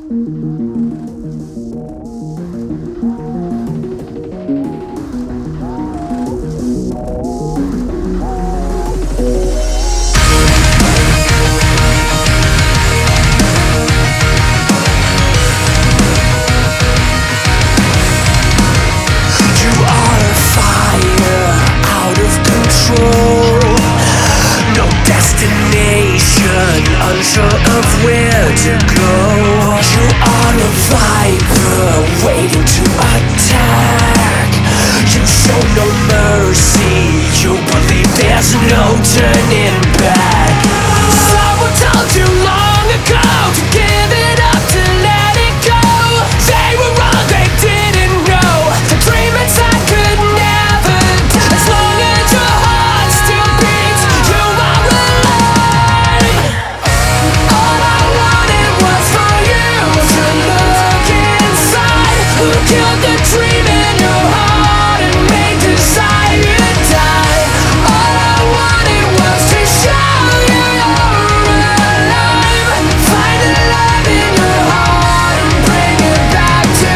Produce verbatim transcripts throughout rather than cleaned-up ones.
Unsure of where to go. You are a viper waiting to attack. You show no mercy. You believe there's no turning back. Someone told you long ago to give it up, to let it go. They were wrong, they didn't know. The dream inside could never die. As long as your heart still beats, you are alive. All I wanted was for you to look inside. Who killed the dream in your heart and made desire die? All I wanted was to show you you're alive. Find the love in your heart and bring it back to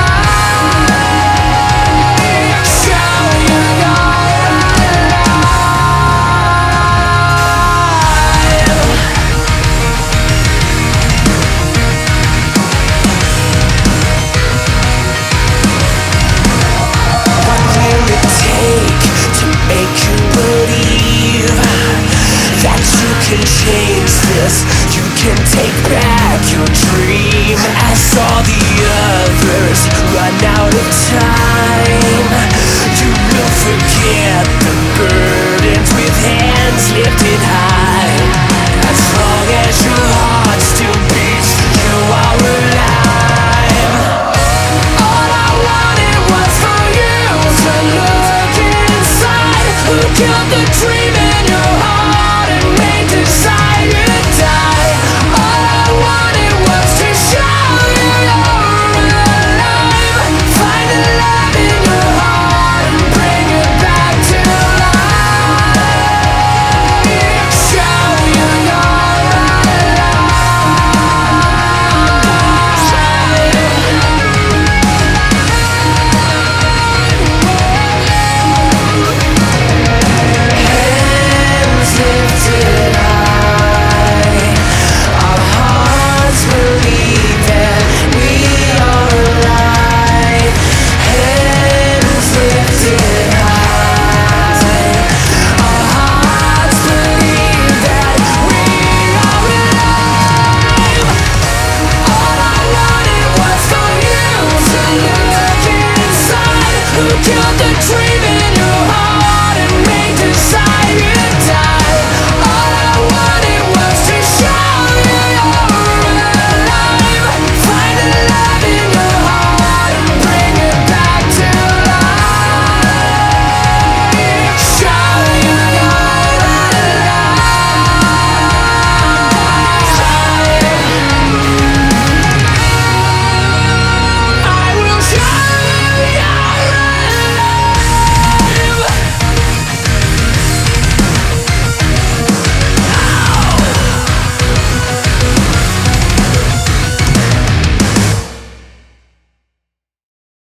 life. Show you you're alive. What will it take to make you believe that you can change this? You can take back your dreams.